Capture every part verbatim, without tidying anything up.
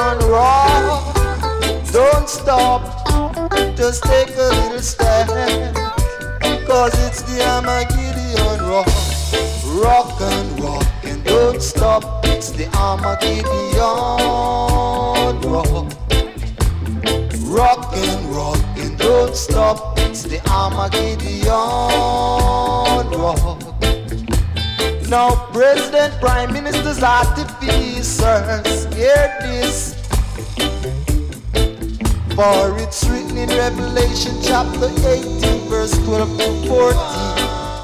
and rock. Don't stop, just take a little step, cause it's the Armageddon rock. Rock and rock and don't stop, it's the Armageddon rock. Rock and rock and don't stop, it's the Armageddon rock. Now President, Prime Ministers, artificers, hear this, for it's written in Revelation chapter eighteen verse twelve to fourteen.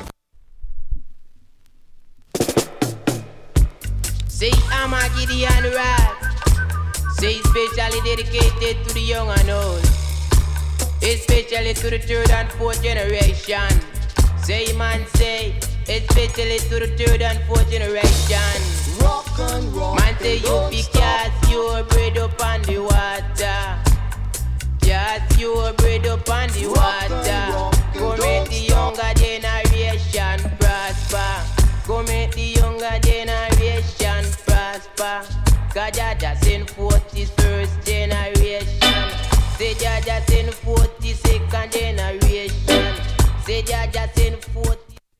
Say Armageddon rap, say especially dedicated to the young and old, especially to the third and fourth generation. Say man say, especially to the third and fourth generation. Rock and rock. Man say you be cast your bread up on the water. Cast your bread up on the water. Go make the younger generation prosper. Go make the younger generation prosper. God has sent forth